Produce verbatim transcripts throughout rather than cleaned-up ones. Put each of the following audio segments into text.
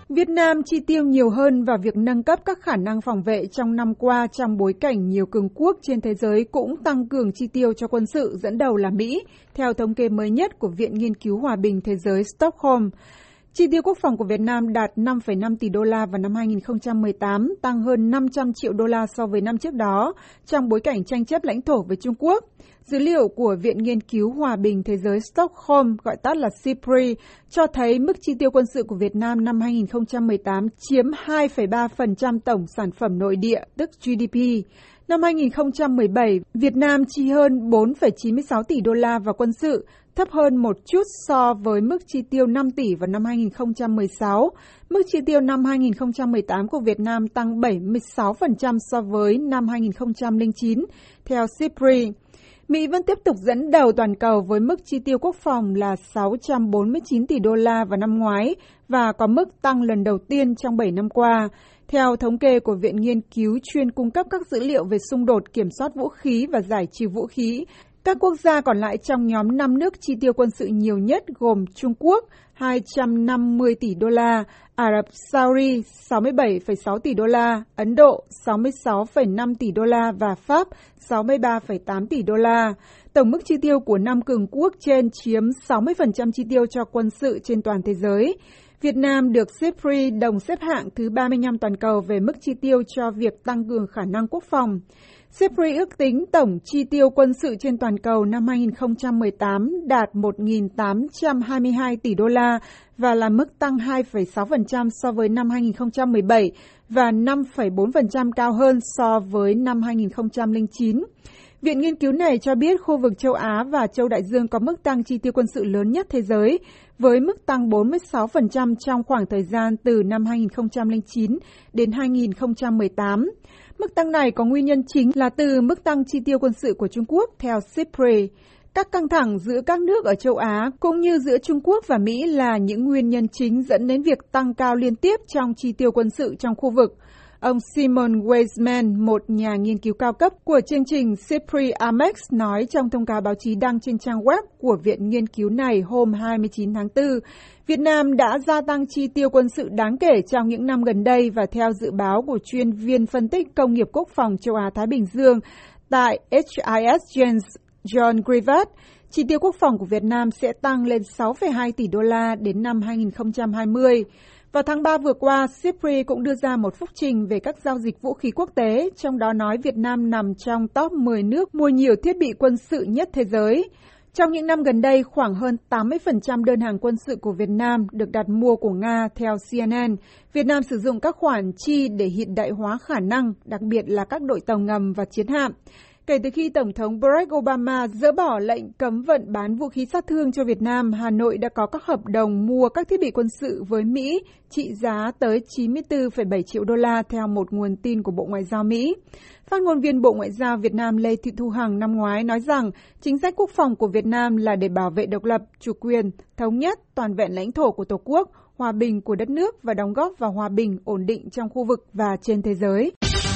Việt Nam chi tiêu nhiều hơn vào việc nâng cấp các khả năng phòng vệ trong năm qua trong bối cảnh nhiều cường quốc trên thế giới cũng tăng cường chi tiêu cho quân sự, dẫn đầu là Mỹ, theo thống kê mới nhất của Viện Nghiên cứu Hòa bình Thế giới Stockholm. Chi tiêu quốc phòng của Việt Nam đạt năm phẩy năm tỷ đô la vào năm hai nghìn không trăm mười tám, tăng hơn năm trăm triệu đô la so với năm trước đó, trong bối cảnh tranh chấp lãnh thổ với Trung Quốc. Dữ liệu của Viện Nghiên cứu Hòa bình Thế giới Stockholm, gọi tắt là xê i pê rờ i, cho thấy mức chi tiêu quân sự của Việt Nam năm hai nghìn không trăm mười tám chiếm hai phẩy ba phần trăm tổng sản phẩm nội địa, tức giê đê pê. Năm hai nghìn không trăm mười bảy, Việt Nam chi hơn bốn phẩy chín mươi sáu tỷ đô la vào quân sự, thấp hơn một chút so với mức chi tiêu năm tỷ vào năm hai nghìn không trăm mười sáu. Mức chi tiêu năm hai nghìn không trăm mười tám của Việt Nam tăng bảy mươi sáu phần trăm so với năm hai nghìn không trăm lẻ chín, theo xê i pê rờ i. Mỹ vẫn tiếp tục dẫn đầu toàn cầu với mức chi tiêu quốc phòng là sáu trăm bốn mươi chín tỷ đô la vào năm ngoái và có mức tăng lần đầu tiên trong bảy năm qua. Theo thống kê của Viện Nghiên cứu chuyên cung cấp các dữ liệu về xung đột, kiểm soát vũ khí và giải trừ vũ khí, các quốc gia còn lại trong nhóm năm nước chi tiêu quân sự nhiều nhất gồm Trung Quốc hai trăm năm mươi tỷ đô la, Ả Rập Saudi sáu mươi bảy phẩy sáu tỷ đô la, Ấn Độ sáu mươi sáu phẩy năm tỷ đô la và Pháp sáu mươi ba phẩy tám tỷ đô la. Tổng mức chi tiêu của năm cường quốc trên chiếm sáu mươi phần trăm chi tiêu cho quân sự trên toàn thế giới. Việt Nam được xê i pê rờ i đồng xếp hạng thứ ba mươi lăm toàn cầu về mức chi tiêu cho việc tăng cường khả năng quốc phòng. xê i pê rờ i ước tính tổng chi tiêu quân sự trên toàn cầu năm hai nghìn không trăm mười tám đạt một nghìn tám trăm hai mươi hai tỷ đô la và là mức tăng hai phẩy sáu phần trăm so với năm hai nghìn không trăm mười bảy và năm phẩy bốn phần trăm cao hơn so với năm hai nghìn không trăm lẻ chín. Viện nghiên cứu này cho biết khu vực châu Á và châu Đại Dương có mức tăng chi tiêu quân sự lớn nhất thế giới, với mức tăng bốn mươi sáu phần trăm trong khoảng thời gian từ năm hai nghìn không trăm lẻ chín đến hai nghìn không trăm mười tám. Mức tăng này có nguyên nhân chính là từ mức tăng chi tiêu quân sự của Trung Quốc, theo xê i pê rờ i. Các căng thẳng giữa các nước ở châu Á cũng như giữa Trung Quốc và Mỹ là những nguyên nhân chính dẫn đến việc tăng cao liên tiếp trong chi tiêu quân sự trong khu vực. Ông Simon Weisman, một nhà nghiên cứu cao cấp của chương trình xê i pê rờ i Amex, nói trong thông cáo báo chí đăng trên trang web của viện nghiên cứu này hôm hai mươi chín tháng tư, Việt Nam đã gia tăng chi tiêu quân sự đáng kể trong những năm gần đây và theo dự báo của chuyên viên phân tích công nghiệp quốc phòng châu Á-Thái Bình Dương tại hát i ét Gens, John Greenwald, chi tiêu quốc phòng của Việt Nam sẽ tăng lên sáu phẩy hai tỷ đô la đến năm hai nghìn không trăm hai mươi. Vào tháng ba vừa qua, xê i pê rờ i cũng đưa ra một phúc trình về các giao dịch vũ khí quốc tế, trong đó nói Việt Nam nằm trong top mười nước mua nhiều thiết bị quân sự nhất thế giới. Trong những năm gần đây, khoảng hơn tám mươi phần trăm đơn hàng quân sự của Việt Nam được đặt mua của Nga, theo xê en en. Việt Nam sử dụng các khoản chi để hiện đại hóa khả năng, đặc biệt là các đội tàu ngầm và chiến hạm. Kể từ khi Tổng thống Barack Obama dỡ bỏ lệnh cấm vận bán vũ khí sát thương cho Việt Nam, Hà Nội đã có các hợp đồng mua các thiết bị quân sự với Mỹ trị giá tới chín mươi tư phẩy bảy triệu đô la, theo một nguồn tin của Bộ Ngoại giao Mỹ. Phát ngôn viên Bộ Ngoại giao Việt Nam Lê Thị Thu Hằng năm ngoái nói rằng chính sách quốc phòng của Việt Nam là để bảo vệ độc lập, chủ quyền, thống nhất, toàn vẹn lãnh thổ của Tổ quốc, hòa bình của đất nước và đóng góp vào hòa bình, ổn định trong khu vực và trên thế giới.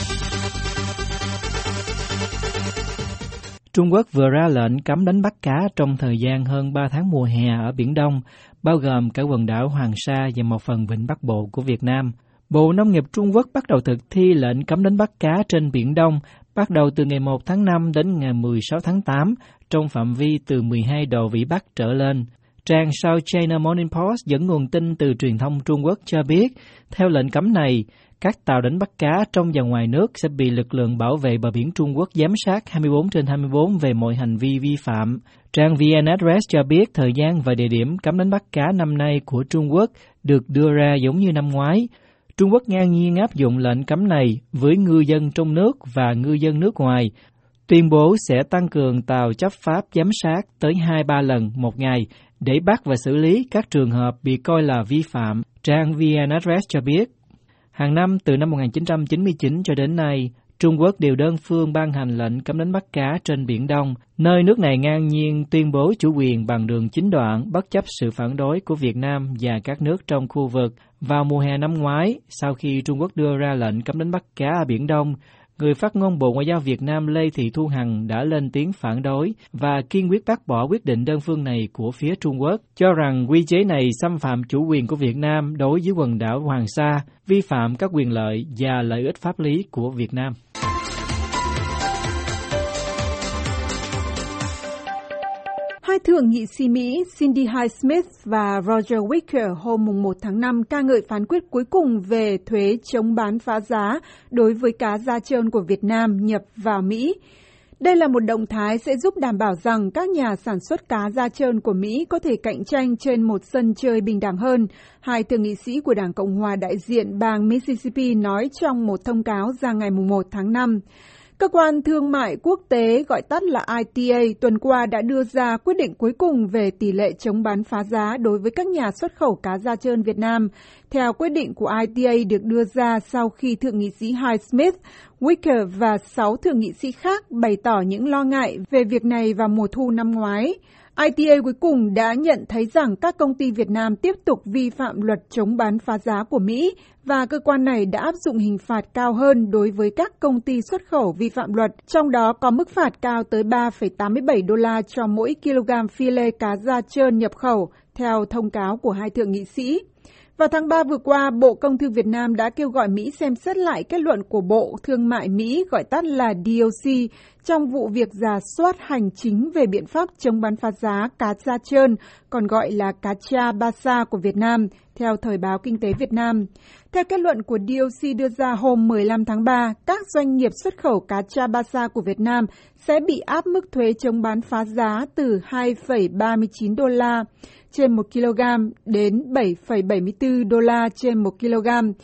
Trung Quốc vừa ra lệnh cấm đánh bắt cá trong thời gian hơn ba tháng mùa hè ở Biển Đông, bao gồm cả quần đảo Hoàng Sa và một phần vịnh Bắc Bộ của Việt Nam. Bộ Nông nghiệp Trung Quốc bắt đầu thực thi lệnh cấm đánh bắt cá trên Biển Đông bắt đầu từ ngày một tháng năm đến ngày mười sáu tháng tám trong phạm vi từ mười hai độ Vĩ Bắc trở lên. Trang South China Morning Post dẫn nguồn tin từ truyền thông Trung Quốc cho biết, theo lệnh cấm này, các tàu đánh bắt cá trong và ngoài nước sẽ bị lực lượng bảo vệ bờ biển Trung Quốc giám sát hai mươi bốn trên hai mươi bốn về mọi hành vi vi phạm. Trang vê en Express cho biết thời gian và địa điểm cấm đánh bắt cá năm nay của Trung Quốc được đưa ra giống như năm ngoái. Trung Quốc ngang nhiên áp dụng lệnh cấm này với ngư dân trong nước và ngư dân nước ngoài, tuyên bố sẽ tăng cường tàu chấp pháp giám sát tới hai ba lần một ngày để bắt và xử lý các trường hợp bị coi là vi phạm. Trang vê en Express cho biết, hàng năm từ năm một nghìn chín trăm chín mươi chín cho đến nay, Trung Quốc đều đơn phương ban hành lệnh cấm đánh bắt cá trên Biển Đông, nơi nước này ngang nhiên tuyên bố chủ quyền bằng đường chín đoạn bất chấp sự phản đối của Việt Nam và các nước trong khu vực. Vào mùa hè năm ngoái, sau khi Trung Quốc đưa ra lệnh cấm đánh bắt cá ở Biển Đông, người phát ngôn Bộ Ngoại giao Việt Nam Lê Thị Thu Hằng đã lên tiếng phản đối và kiên quyết bác bỏ quyết định đơn phương này của phía Trung Quốc, cho rằng quy chế này xâm phạm chủ quyền của Việt Nam đối với quần đảo Hoàng Sa, vi phạm các quyền lợi và lợi ích pháp lý của Việt Nam. Hai thượng nghị sĩ Mỹ Cindy Hyde-Smith và Roger Wicker hôm một tháng năm ca ngợi phán quyết cuối cùng về thuế chống bán phá giá đối với cá da trơn của Việt Nam nhập vào Mỹ. Đây là một động thái sẽ giúp đảm bảo rằng các nhà sản xuất cá da trơn của Mỹ có thể cạnh tranh trên một sân chơi bình đẳng hơn, hai thượng nghị sĩ của Đảng Cộng hòa đại diện bang Mississippi nói trong một thông cáo ra ngày một tháng năm. Cơ quan thương mại quốc tế gọi tắt là I T A tuần qua đã đưa ra quyết định cuối cùng về tỷ lệ chống bán phá giá đối với các nhà xuất khẩu cá da trơn Việt Nam. Theo quyết định của I T A được đưa ra sau khi thượng nghị sĩ Hyde-Smith, Wicker và sáu thượng nghị sĩ khác bày tỏ những lo ngại về việc này vào mùa thu năm ngoái. I T A cuối cùng đã nhận thấy rằng các công ty Việt Nam tiếp tục vi phạm luật chống bán phá giá của Mỹ và cơ quan này đã áp dụng hình phạt cao hơn đối với các công ty xuất khẩu vi phạm luật, trong đó có mức phạt cao tới ba phẩy tám mươi bảy đô la cho mỗi kg phi lê cá da trơn nhập khẩu, theo thông cáo của hai thượng nghị sĩ. Vào tháng ba vừa qua, Bộ Công Thương Việt Nam đã kêu gọi Mỹ xem xét lại kết luận của Bộ Thương mại Mỹ, gọi tắt là D O C, trong vụ việc rà soát hành chính về biện pháp chống bán phá giá cá da trơn, còn gọi là cá tra ba sa của Việt Nam, theo Thời báo Kinh tế Việt Nam. Theo kết luận của D O C đưa ra hôm mười lăm tháng ba, các doanh nghiệp xuất khẩu cá tra ba sa của Việt Nam sẽ bị áp mức thuế chống bán phá giá từ hai phẩy ba mươi chín đô la trên một kg đến bảy phẩy bảy mươi tư đô la trên một kg.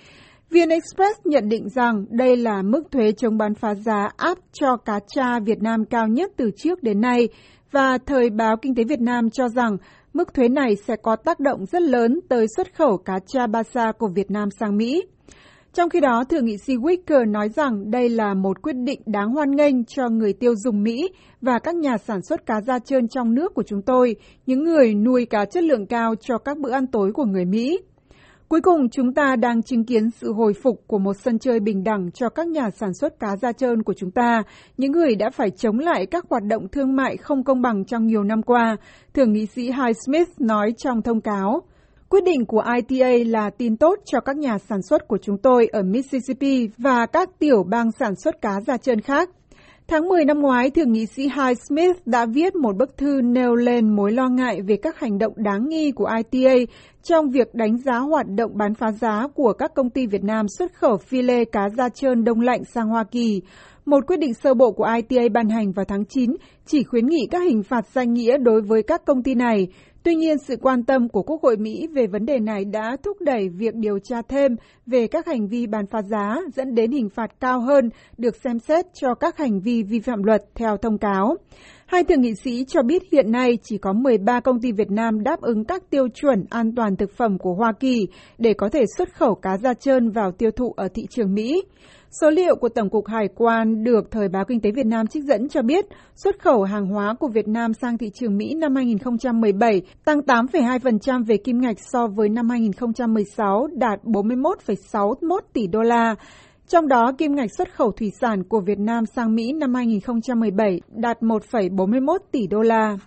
vê en Express nhận định rằng đây là mức thuế chống bán phá giá áp cho cá tra Việt Nam cao nhất từ trước đến nay, và Thời báo Kinh tế Việt Nam cho rằng mức thuế này sẽ có tác động rất lớn tới xuất khẩu cá tra ba sa của Việt Nam sang Mỹ. Trong khi đó, thượng nghị sĩ Wicker nói rằng đây là một quyết định đáng hoan nghênh cho người tiêu dùng Mỹ và các nhà sản xuất cá da trơn trong nước của chúng tôi, những người nuôi cá chất lượng cao cho các bữa ăn tối của người Mỹ. Cuối cùng, chúng ta đang chứng kiến sự hồi phục của một sân chơi bình đẳng cho các nhà sản xuất cá da trơn của chúng ta, những người đã phải chống lại các hoạt động thương mại không công bằng trong nhiều năm qua, thượng nghị sĩ Hyde-Smith nói trong thông cáo. Quyết định của I T A là tin tốt cho các nhà sản xuất của chúng tôi ở Mississippi và các tiểu bang sản xuất cá da trơn khác. Tháng mười năm ngoái, thượng nghị sĩ Hyde-Smith đã viết một bức thư nêu lên mối lo ngại về các hành động đáng nghi của I T A trong việc đánh giá hoạt động bán phá giá của các công ty Việt Nam xuất khẩu phi lê cá da trơn đông lạnh sang Hoa Kỳ. Một quyết định sơ bộ của I T A ban hành vào tháng chín chỉ khuyến nghị các hình phạt danh nghĩa đối với các công ty này. Tuy nhiên, sự quan tâm của Quốc hội Mỹ về vấn đề này đã thúc đẩy việc điều tra thêm về các hành vi bán phá giá, dẫn đến hình phạt cao hơn được xem xét cho các hành vi vi phạm luật, theo thông cáo. Hai thượng nghị sĩ cho biết hiện nay chỉ có mười ba công ty Việt Nam đáp ứng các tiêu chuẩn an toàn thực phẩm của Hoa Kỳ để có thể xuất khẩu cá da trơn vào tiêu thụ ở thị trường Mỹ. Số liệu của Tổng cục Hải quan được Thời báo Kinh tế Việt Nam trích dẫn cho biết xuất khẩu hàng hóa của Việt Nam sang thị trường Mỹ năm hai nghìn không trăm mười bảy tăng tám phẩy hai phần trăm về kim ngạch so với năm hai nghìn không trăm mười sáu, đạt bốn mươi mốt phẩy sáu mốt tỷ đô la. Trong đó, kim ngạch xuất khẩu thủy sản của Việt Nam sang Mỹ năm hai nghìn không trăm mười bảy đạt một phẩy bốn mươi mốt tỷ đô la.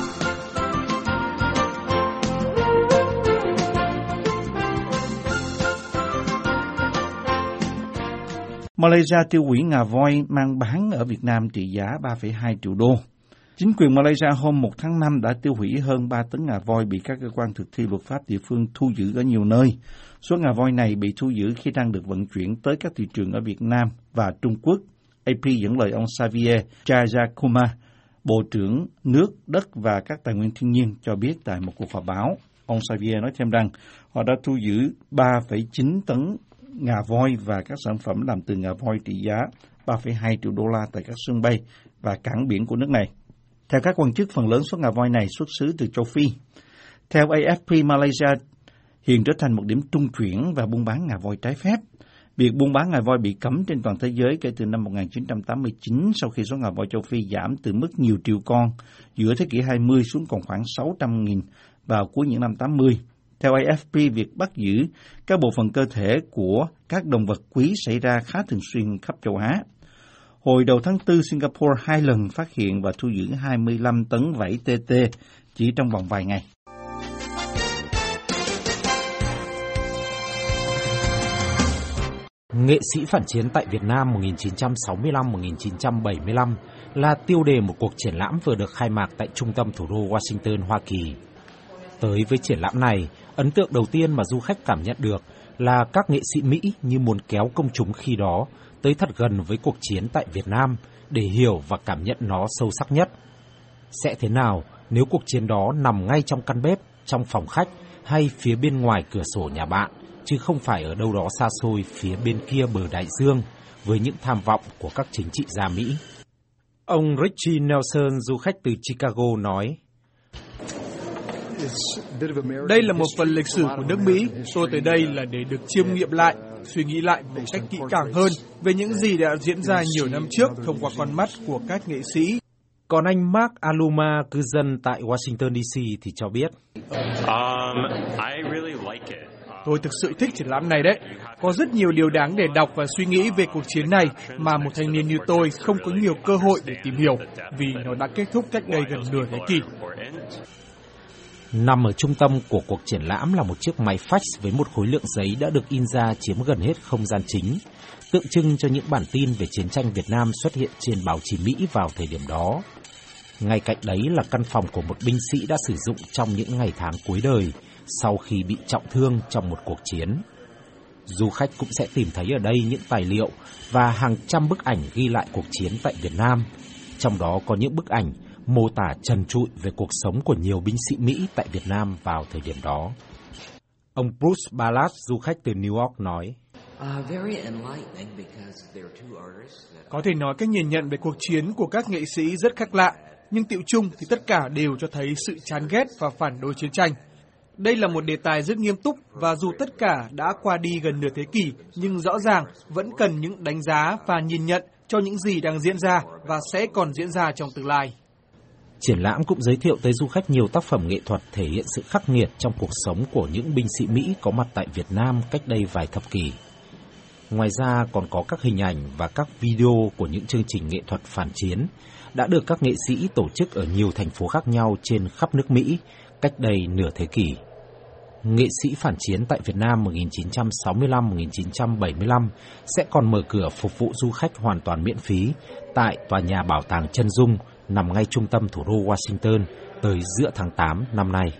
Malaysia tiêu hủy ngà voi mang bán ở Việt Nam trị giá ba phẩy hai triệu đô. Chính quyền Malaysia hôm một tháng năm đã tiêu hủy hơn ba tấn ngà voi bị các cơ quan thực thi luật pháp địa phương thu giữ ở nhiều nơi. Số ngà voi này bị thu giữ khi đang được vận chuyển tới các thị trường ở Việt Nam và Trung Quốc. a pê dẫn lời ông Xavier Jayakumar, Bộ trưởng Nước, Đất và các Tài nguyên Thiên nhiên cho biết tại một cuộc họp báo. Ông Xavier nói thêm rằng họ đã thu giữ ba phẩy chín tấn ngà voi và các sản phẩm làm từ ngà voi trị giá ba phẩy hai triệu đô la tại các sân bay và cảng biển của nước này. Theo các quan chức, phần lớn số ngà voi này xuất xứ từ châu Phi. Theo a ép pê, Malaysia hiện trở thành một điểm trung chuyển và buôn bán ngà voi trái phép. Việc buôn bán ngà voi bị cấm trên toàn thế giới kể từ năm một nghìn chín trăm tám mươi chín sau khi số ngà voi châu Phi giảm từ mức nhiều triệu con giữa thế kỷ hai mươi xuống còn khoảng sáu trăm nghìn vào cuối những năm tám mươi. Theo a ép pê, việc bắt giữ các bộ phận cơ thể của các động vật quý xảy ra khá thường xuyên khắp châu Á. Hồi đầu tháng tư, Singapore hai lần phát hiện và thu giữ hai mươi lăm tấn vảy tê tê chỉ trong vòng vài ngày. Nghệ sĩ phản chiến tại Việt Nam một nghìn chín trăm sáu mươi lăm đến một nghìn chín trăm bảy mươi lăm là tiêu đề một cuộc triển lãm vừa được khai mạc tại trung tâm thủ đô Washington, Hoa Kỳ. Tới với triển lãm này, ấn tượng đầu tiên mà du khách cảm nhận được là các nghệ sĩ Mỹ như muốn kéo công chúng khi đó tới thật gần với cuộc chiến tại Việt Nam để hiểu và cảm nhận nó sâu sắc nhất. Sẽ thế nào nếu cuộc chiến đó nằm ngay trong căn bếp, trong phòng khách hay phía bên ngoài cửa sổ nhà bạn, chứ không phải ở đâu đó xa xôi phía bên kia bờ đại dương với những tham vọng của các chính trị gia Mỹ. Ông Richie Nelson, du khách từ Chicago, nói: Đây là một phần lịch sử của nước Mỹ. Tôi tới đây là để được chiêm nghiệm lại, suy nghĩ lại một cách kỹ càng hơn về những gì đã diễn ra nhiều năm trước thông qua con mắt của các nghệ sĩ. Còn anh Mark Aluma, cư dân tại Washington đê xê thì cho biết: Um, I really like it. Tôi thực sự thích triển lãm này đấy. Có rất nhiều điều đáng để đọc và suy nghĩ về cuộc chiến này mà một thanh niên như tôi không có nhiều cơ hội để tìm hiểu, vì nó đã kết thúc cách đây gần nửa thế kỷ. Nằm ở trung tâm của cuộc triển lãm là một chiếc máy fax với một khối lượng giấy đã được in ra chiếm gần hết không gian chính, tượng trưng cho những bản tin về chiến tranh Việt Nam xuất hiện trên báo chí Mỹ vào thời điểm đó. Ngay cạnh đấy là căn phòng của một binh sĩ đã sử dụng trong những ngày tháng cuối đời, sau khi bị trọng thương trong một cuộc chiến. Du khách cũng sẽ tìm thấy ở đây những tài liệu và hàng trăm bức ảnh ghi lại cuộc chiến tại Việt Nam, trong đó có những bức ảnh mô tả trần trụi về cuộc sống của nhiều binh sĩ Mỹ tại Việt Nam vào thời điểm đó. Ông Bruce Ballard, du khách từ New York, nói: Có thể nói cách nhìn nhận về cuộc chiến của các nghệ sĩ rất khác lạ, nhưng tựu chung thì tất cả đều cho thấy sự chán ghét và phản đối chiến tranh. Đây là một đề tài rất nghiêm túc và dù tất cả đã qua đi gần nửa thế kỷ, nhưng rõ ràng vẫn cần những đánh giá và nhìn nhận cho những gì đang diễn ra và sẽ còn diễn ra trong tương lai. Triển lãm cũng giới thiệu tới du khách nhiều tác phẩm nghệ thuật thể hiện sự khắc nghiệt trong cuộc sống của những binh sĩ Mỹ có mặt tại Việt Nam cách đây vài thập kỷ. Ngoài ra còn có các hình ảnh và các video của những chương trình nghệ thuật phản chiến đã được các nghệ sĩ tổ chức ở nhiều thành phố khác nhau trên khắp nước Mỹ cách đây nửa thế kỷ. Nghệ sĩ phản chiến tại Việt Nam một nghìn chín trăm sáu mươi lăm đến một nghìn chín trăm bảy mươi lăm sẽ còn mở cửa phục vụ du khách hoàn toàn miễn phí tại tòa nhà bảo tàng Chân Dung nằm ngay trung tâm thủ đô Washington tới giữa tháng tám năm nay.